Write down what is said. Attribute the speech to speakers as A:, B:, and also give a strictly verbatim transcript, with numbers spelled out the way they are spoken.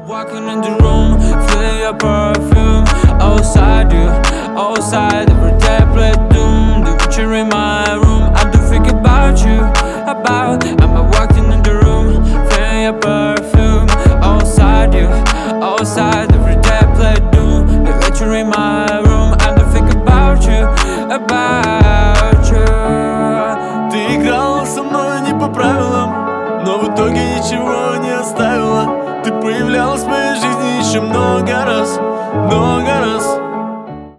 A: Walking in the room, feel your perfume. Outside you, outside every day I play doom. The picture in my room, I do think about you. About, I'm walking in the room, feel your perfume. Outside you, outside every day I play doom. The picture in my room, I do think about you. About you.
B: Ты играла со мной не по правилам, но в итоге ничего не оставила. Ты появлялась в моей жизни еще много раз, много раз.